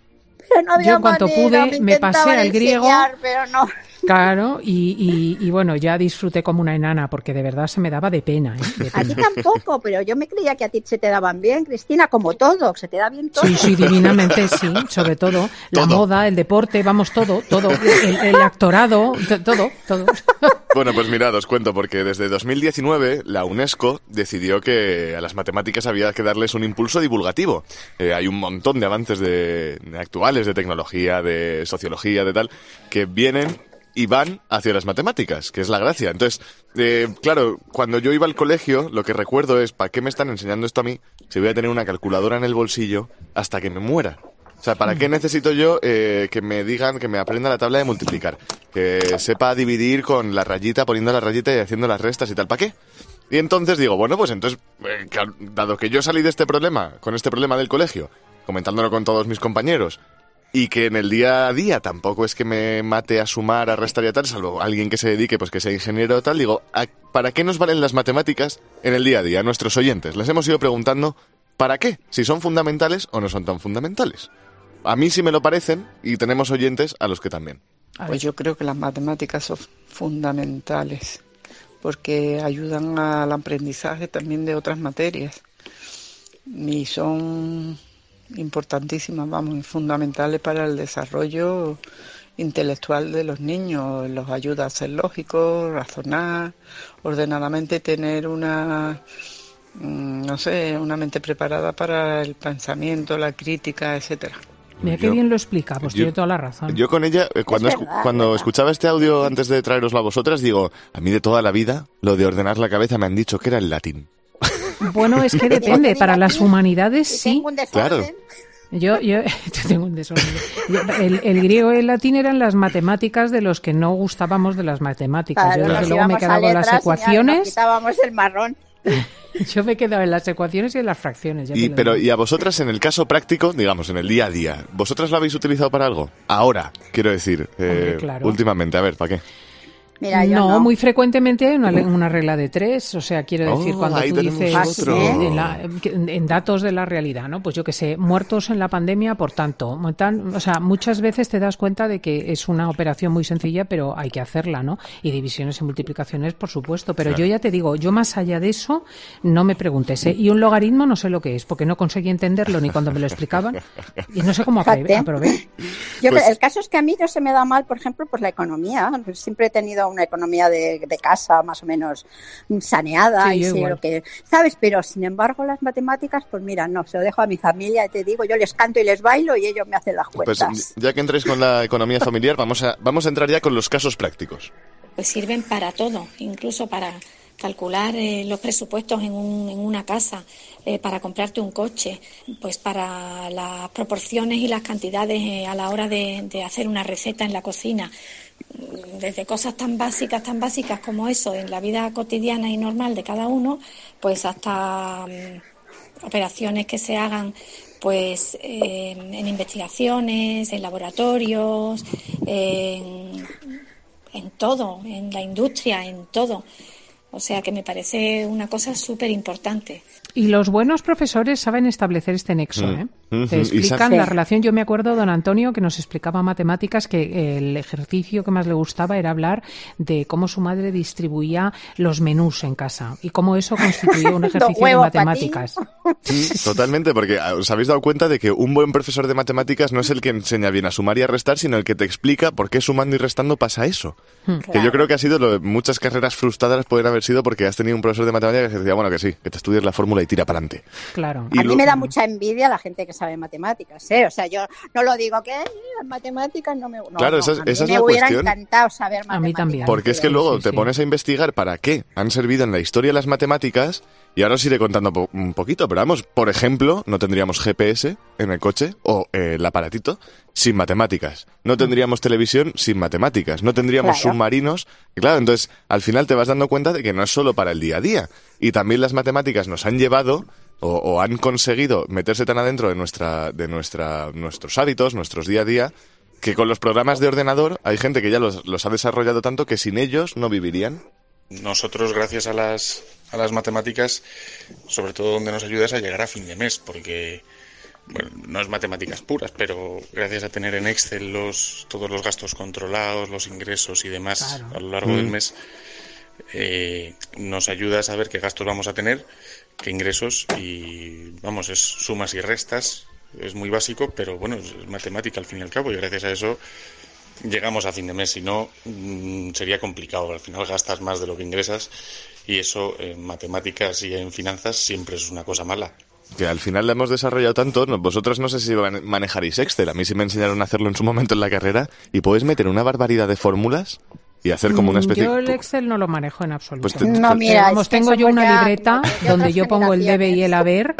Pero no había Yo en cuanto manera, pude me pasé intentaban al griego. enseñar, pero no. Claro, y, y, y bueno, ya disfruté como una enana, porque de verdad se me daba de pena. ¿eh? De A ti pena. tampoco, pero yo me creía que a ti se te daban bien, Cristina, como todo, se te da bien todo. Sí, sí, divinamente, sí, sobre todo. La Todo. moda, el deporte, vamos, todo, todo. El, el actorado, t- todo, todo. Bueno, pues mirad, os cuento, porque desde dos mil diecinueve la UNESCO decidió que a las matemáticas había que darles un impulso divulgativo. Eh, hay un montón de avances de, de actuales, de tecnología, de sociología, de tal, que vienen y van hacia las matemáticas, que es la gracia. Entonces, eh, claro, cuando yo iba al colegio, lo que recuerdo es, ¿para qué me están enseñando esto a mí si voy a tener una calculadora en el bolsillo hasta que me muera? O sea, ¿para qué necesito yo eh, que me digan, que me aprenda la tabla de multiplicar? Que sepa dividir con la rayita, poniendo la rayita y haciendo las restas y tal. ¿Para qué? Y entonces digo, bueno, pues entonces, eh, claro, dado que yo salí de este problema, con este problema del colegio, comentándolo con todos mis compañeros, y que en el día a día tampoco es que me mate a sumar, a restar y a tal, salvo alguien que se dedique, pues que sea ingeniero o tal, digo, ¿a- ¿para qué nos valen las matemáticas en el día a día a nuestros oyentes? Les hemos ido preguntando, ¿para qué? Si son fundamentales o no son tan fundamentales. A mí sí me lo parecen y tenemos oyentes a los que también. Pues yo creo que las matemáticas son fundamentales porque ayudan al aprendizaje también de otras materias y son importantísimas, vamos, fundamentales para el desarrollo intelectual de los niños. Los ayuda a ser lógicos, razonar, ordenadamente tener una, no sé, una mente preparada para el pensamiento, la crítica, etcétera. Mira qué Yo- bien lo explica, pues yo- tiene toda la razón. Yo con ella, eh, cuando, Es escu- verdad, cuando verdad. escuchaba este audio antes de traeroslo a vosotras, digo, a mí de toda la vida, lo de ordenar la cabeza me han dicho que era el latín. Bueno, es que depende, para las humanidades sí. Claro. Yo, yo, yo tengo un desorden. Yo- el, el griego y el latín eran las matemáticas de los que no gustábamos de las matemáticas. Claro, Yo desde nos luego me he íbamos a quedado con las letras y ya nos ecuaciones. quitábamos el marrón. Yo me he quedado en las ecuaciones y en las fracciones. ya te Y, lo pero, digo. y a vosotras, en el caso práctico, digamos, en el día a día, ¿vosotras lo habéis utilizado para algo? Ahora, quiero decir, eh, Hombre, claro. últimamente, a ver, ¿para qué? Mira, yo no, no. muy frecuentemente hay una, le- una regla de tres, o sea, quiero decir, Oh, cuando ahí tú tenemos dices otro. eh, en, la- en datos de la realidad, ¿no? Pues yo que sé, muertos en la pandemia, por tanto, tan- o sea, muchas veces te das cuenta de que es una operación muy sencilla, pero hay que hacerla, ¿no? Y divisiones y multiplicaciones, por supuesto, pero Claro. yo ya te digo, yo más allá de eso, no me preguntes, ¿eh? Y un logaritmo no sé lo que es, porque no conseguí entenderlo ni cuando me lo explicaban, y no sé cómo aprobé. Fíjate. aprobé. Yo, Pues- el caso es que a mí no se me da mal, por ejemplo, pues la economía. Siempre he tenido una economía de, de casa más o menos saneada Sí, y yo sé igual. lo que, ¿sabes? Pero sin embargo las matemáticas, pues mira, no, se lo dejo a mi familia, y te digo, yo les canto y les bailo y ellos me hacen las Pues cuentas. ya que entréis con la economía familiar, vamos a, vamos a entrar ya con los casos prácticos. Pues sirven para todo, incluso para calcular eh, los presupuestos en, un, en una casa, eh, para comprarte un coche, pues para las proporciones y las cantidades eh, a la hora de, de hacer una receta en la cocina. Desde cosas tan básicas, tan básicas como eso en la vida cotidiana y normal de cada uno, pues hasta mm, operaciones que se hagan pues eh, en investigaciones, en laboratorios, en, en todo, en la industria, en todo. O sea que me parece una cosa súper importante. Y los buenos profesores saben establecer este nexo, Mm. ¿eh? Ujú. Te Y explican sabe- la relación. Yo me acuerdo, don Antonio, que nos explicaba matemáticas, que el ejercicio que más le gustaba era hablar de cómo su madre distribuía los menús en casa y cómo eso constituía un ejercicio de huevo, matemáticas. Mm, Totalmente, porque ah, os habéis dado cuenta de que un buen profesor de matemáticas no es el que enseña bien a sumar y a restar, sino el que te explica por qué sumando y restando pasa eso. Hmm. Que yo creo que ha sido lo de muchas carreras frustradas pueden haber sido porque has tenido un profesor de matemáticas que decía, bueno, que sí, que te estudies la fórmula y tira para adelante. Claro. Y A mí lo- me da mucha envidia la gente que sabe matemáticas, ¿eh? O sea, yo no lo digo que "Ay, las matemáticas no me... No, Claro, no, esa es- a mí esa es me la hubiera cuestión. encantado saber matemáticas. A mí también. Porque es que luego te pones a investigar para qué han servido en la historia las matemáticas y ahora os iré contando po- un poquito, pero vamos, por ejemplo, no tendríamos G P S en el coche o eh, el aparatito sin matemáticas. No tendríamos televisión sin matemáticas. No tendríamos Claro. submarinos. Y claro, entonces al final te vas dando cuenta de que no es solo para el día a día. Y también las matemáticas nos han llevado o, o han conseguido meterse tan adentro de nuestra, de nuestra, nuestros hábitos, nuestros día a día, que con los programas de ordenador hay gente que ya los, los ha desarrollado tanto que sin ellos no vivirían. Nosotros, gracias a las, a las matemáticas, sobre todo donde nos ayuda es a llegar a fin de mes, porque bueno, no es matemáticas puras, pero gracias a tener en Excel los todos los gastos controlados, los ingresos y demás claro. a lo largo mm. del mes, eh, nos ayuda a saber qué gastos vamos a tener, qué ingresos y, vamos, es sumas y restas, es muy básico, pero bueno, es matemática al fin y al cabo y gracias a eso llegamos a fin de mes, si no mmm, sería complicado, al final gastas más de lo que ingresas y eso en matemáticas y en finanzas siempre es una cosa mala. Que al final la hemos desarrollado tanto, vosotros no sé si manejaréis Excel, a mí sí me enseñaron a hacerlo en su momento en la carrera y podéis meter una barbaridad de fórmulas y hacer como una especie... Yo el Excel no lo manejo en absoluto. Pues te, no, mira, Vamos, es que tengo yo una ya, libreta de donde yo pongo el debe y el haber.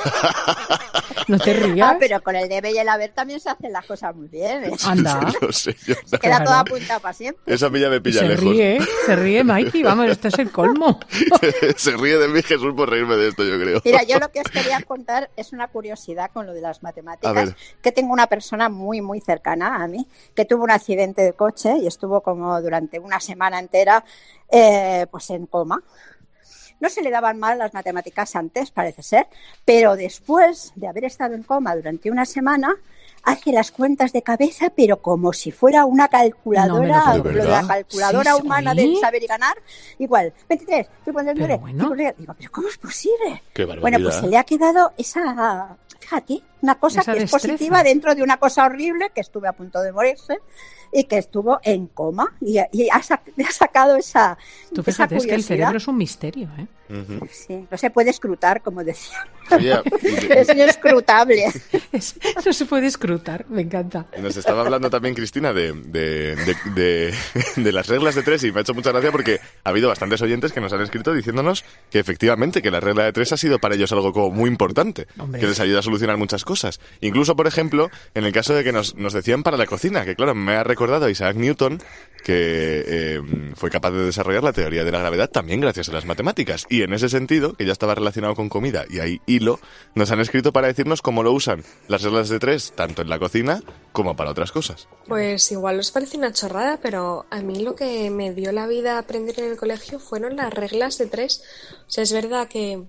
No te rías. Ah, pero con el debe y el haber también se hacen las cosas muy bien, ¿eh? Anda. No sé, yo no. Se queda todo apuntado para siempre. Esa pilla me pilla se lejos. Se ríe, se ríe Mikey, vamos, esto es el colmo. Se ríe de mí Jesús por reírme de esto, yo creo. Mira, yo lo que os quería contar es una curiosidad con lo de las matemáticas, que tengo una persona muy, muy cercana a mí, que tuvo un accidente de coche y estuvo como durante una semana entera eh, pues en coma. No se le daban mal las matemáticas antes, parece ser, pero después de haber estado en coma durante una semana, hace las cuentas de cabeza, pero como si fuera una calculadora, no lo de la calculadora sí, humana ¿sí? del saber y ganar, igual, veintitrés, cincuenta y nueve, bueno. digo, pero ¿cómo es posible? Qué barbaridad. Bueno, pues se le ha quedado esa, fíjate, una cosa esa que destreza. Es positiva dentro de una cosa horrible, que estuve a punto de morirse, y que estuvo en coma y, y ha, sac, ha sacado esa Tú fíjate, esa es que el cerebro es un misterio, ¿eh? Uh-huh. Sí, no se puede escrutar, como decía. Yeah. Es inescrutable. Es, no se puede escrutar, me encanta. Nos estaba hablando también Cristina de, de, de, de, de las reglas de tres y me ha hecho mucha gracia porque ha habido bastantes oyentes que nos han escrito diciéndonos que efectivamente que la regla de tres ha sido para ellos algo como muy importante, Hombre. que les ayuda a solucionar muchas cosas. Incluso, por ejemplo, en el caso de que nos, nos decían para la cocina, que claro, me ha recordado a Isaac Newton, que eh, fue capaz de desarrollar la teoría de la gravedad también gracias a las matemáticas. Y en ese sentido, que ya estaba relacionado con comida y hay hilo, nos han escrito para decirnos cómo lo usan las reglas de tres, tanto en la cocina como para otras cosas. Pues igual os parece una chorrada, pero a mí lo que me dio la vida aprender en el colegio fueron las reglas de tres. O sea, es verdad que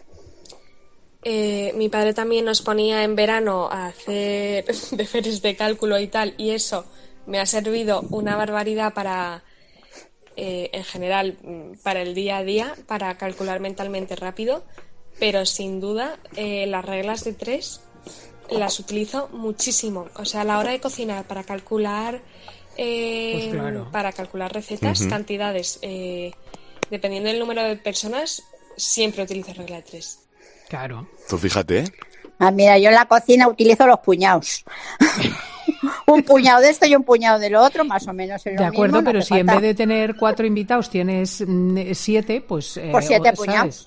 eh, mi padre también nos ponía en verano a hacer deberes de cálculo y tal, y eso me ha servido una barbaridad para... Eh, en general para el día a día, para calcular mentalmente rápido, pero sin duda eh, las reglas de tres las utilizo muchísimo. O sea, a la hora de cocinar, para calcular eh, pues claro. para calcular recetas, uh-huh. cantidades, eh, dependiendo del número de personas, siempre utilizo regla de tres. Claro. Tú fíjate, ¿eh? Ah, mira, yo en la cocina utilizo los puñados. Un puñado de esto y un puñado de lo otro, más o menos es lo De acuerdo, mismo, pero no si falta. En vez de tener cuatro invitados tienes mm, siete, pues... Eh, Por siete o, puñados.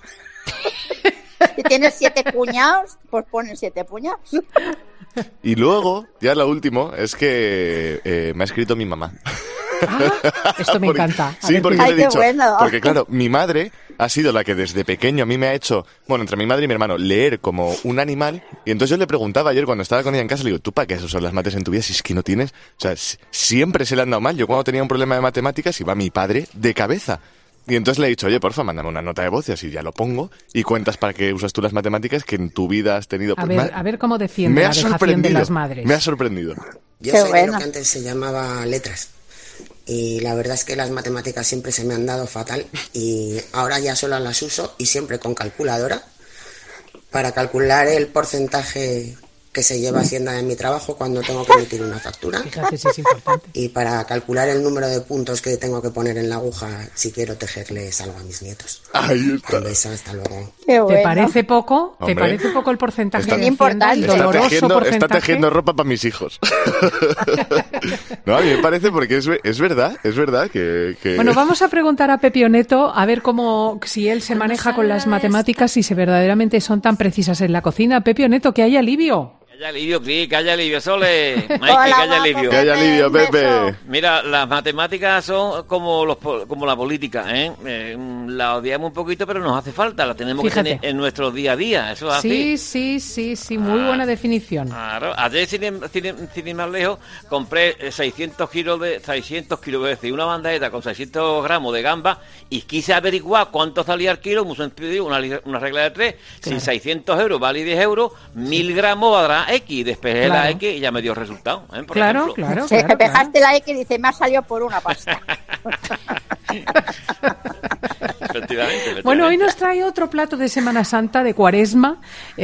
Si tienes siete puñados, pues pones siete puñados. Y luego, ya lo último, es que eh, me ha escrito mi mamá. Ah, esto me porque, encanta. A sí, ver, porque Ay, le he dicho, bueno. porque claro, mi madre ha sido la que desde pequeño a mí me ha hecho, bueno, entre mi madre y mi hermano, leer como un animal. Y entonces yo le preguntaba ayer cuando estaba con ella en casa, le digo, ¿tú para qué usas las mates en tu vida si es que no tienes? O sea, siempre se le han dado mal. Yo cuando tenía un problema de matemáticas iba mi padre de cabeza. Y entonces le he dicho, oye, porfa, mándame una nota de voz y así ya lo pongo y cuentas para qué usas tú las matemáticas que en tu vida has tenido. A pues, ver, me, a ver cómo defiende la dejación de las madres. Me ha sorprendido. Yo soy de lo que antes se llamaba letras. Y la verdad es que las matemáticas siempre se me han dado fatal y ahora ya solo las uso y siempre con calculadora para calcular el porcentaje que se lleva Hacienda en mi trabajo cuando tengo que emitir una factura. Fíjate si es importante. Y para calcular el número de puntos que tengo que poner en la aguja si quiero tejerles algo a mis nietos. Ahí está. Un beso, hasta luego. Qué bueno. ¿Te parece poco? Hombre, ¿Te parece poco el porcentaje está, de Hacienda? El está, doloroso tejiendo, porcentaje. está tejiendo ropa para mis hijos. No, a mí me parece porque es, es verdad, es verdad que, que... Bueno, vamos a preguntar a Pepio Neto a ver cómo, si él se maneja con las matemáticas y si verdaderamente son tan precisas en la cocina. Pepio Neto, que hay alivio. haya alivio, sí, que haya alivio, Sole. Mikey, Hola, que haya guapo, alivio. Que haya alivio, Pepe. Mira, las matemáticas son como los po- como la política, ¿eh? Eh, La odiamos un poquito, pero nos hace falta, la tenemos Fíjate. que tener en nuestro día a día, eso es Sí, así. sí, sí, sí, muy buena definición. Claro, ayer sin, ir- sin, ir- sin ir más lejos compré eh, seiscientos kilos de seiscientos kilos, es decir, una bandejeta con seiscientos gramos de gamba y quise averiguar cuánto salía el kilo, muy sencillo, una, li- una regla de tres, Claro. si seiscientos euros vale diez euros, mil gramos valdrá X, despejé Claro. la X y ya me dio resultado, ¿eh? Por Claro, ejemplo. claro, Se claro, pegaste la X y dice, me ha salido por una pasta. Efectivamente, efectivamente. Bueno, hoy nos trae otro plato de Semana Santa, de Cuaresma,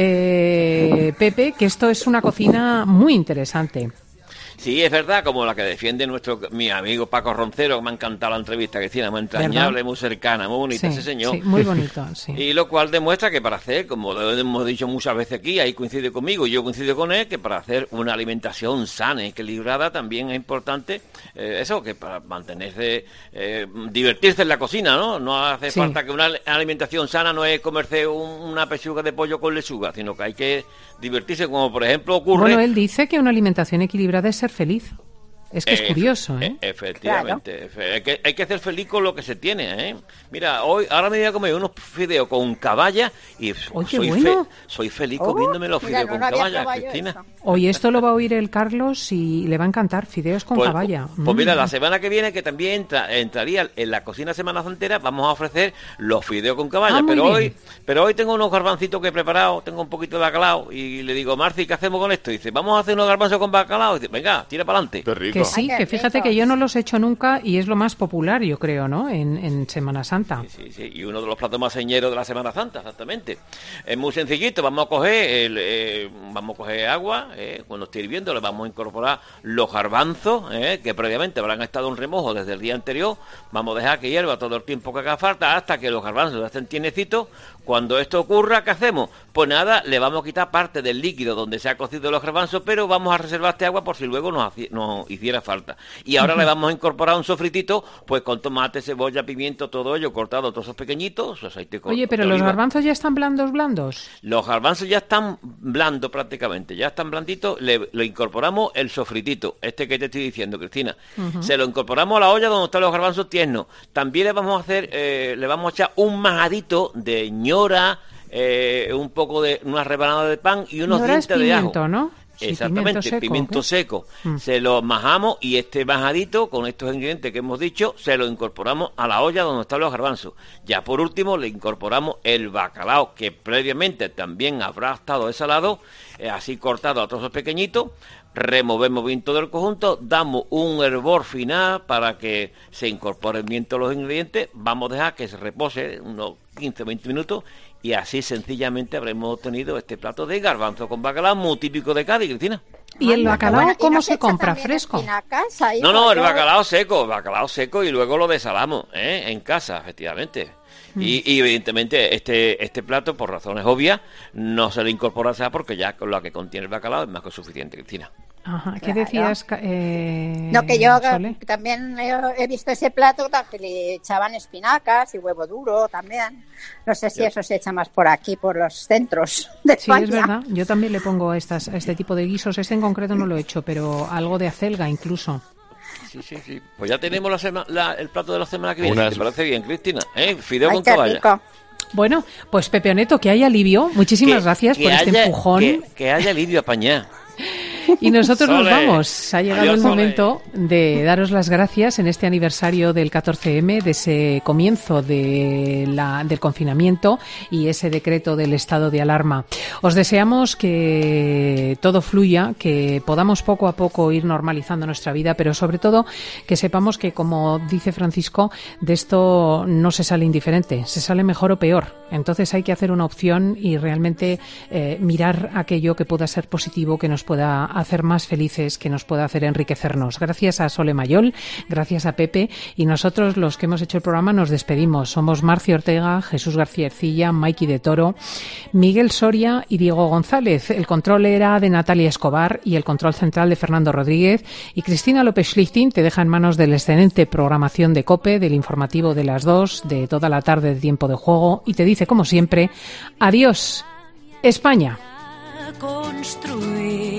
eh, Pepe, que esto es una cocina muy interesante. Sí, es verdad, como la que defiende nuestro mi amigo Paco Roncero, que me ha encantado la entrevista, que tiene muy entrañable, ¿Verdad? muy cercana, muy bonita Sí, ese señor. sí, muy bonito, sí. Y lo cual demuestra que para hacer, como lo hemos dicho muchas veces aquí, ahí coincide conmigo y yo coincido con él, que para hacer una alimentación sana y equilibrada también es importante eh, eso, que para mantenerse, eh, divertirse en la cocina, ¿no? No hace Sí. falta que una alimentación sana no es comerse un- una pechuga de pollo con lechuga, sino que hay que divertirse, como por ejemplo ocurre... Bueno, él dice que una alimentación equilibrada es ser feliz. Es que es Eh, curioso, ¿eh? e- Efectivamente. Efe- Hay, que, hay que ser feliz con lo que se tiene, ¿eh? Mira, hoy ahora me voy a comer unos fideos con caballa y Oye, soy, bueno. fe- soy feliz Oh, comiéndome los mira, fideos no con lo había caballa, probado yo Cristina. eso. Hoy esto lo va a oír el Carlos y le va a encantar, fideos con Pues, caballa. pues mira, Mm. la semana que viene, que también entra, entraría en la cocina Semana Santera, vamos a ofrecer los fideos con caballa. Ah, muy pero bien. hoy pero hoy tengo unos garbancitos que he preparado, tengo un poquito de bacalao y le digo, Marci, ¿qué hacemos con esto? Y dice, vamos a hacer unos garbanzos con bacalao. Y dice, venga, tira para adelante. Qué rico. Que sí, Ay, qué que fíjate ricos. que yo no los he hecho nunca y es lo más popular, yo creo, ¿no? En, en Semana Santa. Sí, sí, y uno de los platos más señeros de la Semana Santa, exactamente. Es muy sencillito, vamos a coger el, eh, vamos a coger agua, eh, cuando esté hirviendo le vamos a incorporar los garbanzos, eh, que previamente habrán estado en remojo desde el día anterior, vamos a dejar que hierva todo el tiempo que haga falta hasta que los garbanzos estén tiernecitos. Cuando esto ocurra, ¿qué hacemos? Pues nada, le vamos a quitar parte del líquido donde se ha cocido los garbanzos, pero vamos a reservar este agua por si luego nos, haci- nos hiciera falta. Y ahora le vamos a incorporar un sofritito, pues con tomate, cebolla, pimiento, todo ello cortado, trozos pequeñitos, aceite con Oye, pero de los oliva. garbanzos ya están blandos, blandos. Los garbanzos ya están blandos prácticamente, ya están blanditos, le, le incorporamos el sofritito, este que te estoy diciendo, Cristina. Ujú. Se lo incorporamos a la olla donde están los garbanzos tiernos. También le vamos a hacer, eh, le vamos a echar un majadito de ñora, eh, un poco de, una rebanada de pan y unos Ñora es dientes de ajo. pimiento, ¿no? Sí, Exactamente, pimiento seco, pimiento ¿o qué? seco. Mm. Se lo majamos y este majadito, con estos ingredientes que hemos dicho, se lo incorporamos a la olla donde están los garbanzos. Ya por último le incorporamos el bacalao, que previamente también habrá estado desalado, eh, así cortado a trozos pequeñitos. Removemos bien todo el conjunto, damos un hervor final para que se incorporen bien todos los ingredientes. Vamos a dejar que se repose unos quince o veinte minutos y así sencillamente habremos obtenido este plato de garbanzo con bacalao muy típico de Cádiz, Cristina. ¿Y el bacalao Bueno, ¿y cómo no se echa compra? también ¿Fresco? espinacas ahí? No, no, el Yo- bacalao seco, el bacalao seco y luego lo desalamos, ¿eh? En casa, efectivamente. Y, y evidentemente este este plato, por razones obvias, no se le incorpora sal porque ya con lo que contiene el bacalao es más que suficiente, Cristina. Ajá, ¿qué Claro. decías, ca- eh, No, que yo Sole? también he, he visto ese plato que le echaban espinacas y huevo duro también. No sé si Yo- eso se echa más por aquí, por los centros de Sí, España. es verdad. Yo también le pongo estas, a este tipo de guisos. Este en concreto no lo he hecho, pero algo de acelga incluso. Sí, sí, sí. Pues ya tenemos la sema- la- el plato de la semana que viene. Unas- ¿Te parece bien, Cristina? ¿Eh? Fideo Ay, con qué caballa. rico. Bueno, pues Pepe Oneto, que haya alivio. Muchísimas Que- gracias que por este haya- empujón. Que, que haya alivio apañá. Y nosotros nos Sole. vamos. Ha llegado Adiós, el Sole. momento de daros las gracias en este aniversario del catorce eme, de ese comienzo de la, del confinamiento y ese decreto del estado de alarma. Os deseamos que todo fluya, que podamos poco a poco ir normalizando nuestra vida, pero sobre todo que sepamos que, como dice Francisco, de esto no se sale indiferente, se sale mejor o peor. Entonces hay que hacer una opción y realmente eh, mirar aquello que pueda ser positivo, que nos pueda hacer más felices, que nos pueda hacer enriquecernos. Gracias a Sole Mayol, gracias a Pepe, y nosotros los que hemos hecho el programa nos despedimos. Somos Marcio Ortega, Jesús García Ercilla, Maiki de Toro, Miguel Soria y Diego González. El control era de Natalia Escobar y el control central de Fernando Rodríguez, y Cristina López Schlichting te deja en manos de la excelente programación de COPE, del informativo de las dos, de toda la tarde de Tiempo de Juego, y te dice, como siempre, adiós, España. Construir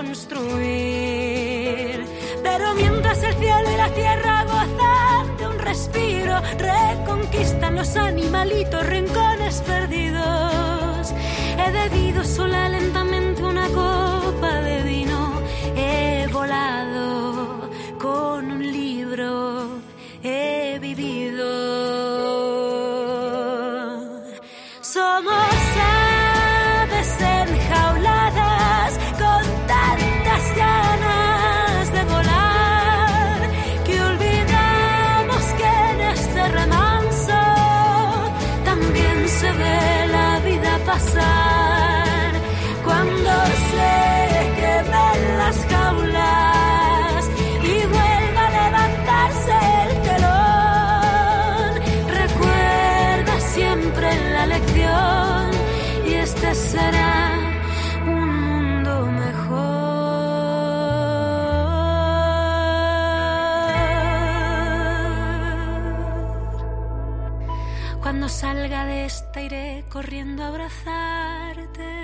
reconstruir. Pero mientras el cielo y la tierra gozan de un respiro, reconquistan los animalitos rincones perdidos. He bebido sola lentamente una copa de vino, he volado con un libro, he vivido. Somos aves enjauladas con tantas ganas de volar que olvidamos que en este remanso también se ve la vida pasar. Cuando se quemen las jaulas y vuelva a levantarse el telón, recuerda siempre la lección y este será un mundo mejor. Cuando salga de esta iré corriendo a abrazarte.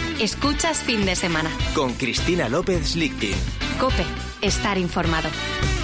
Escuchas Fin de Semana con Cristina López Lichtin. COPE, estar informado.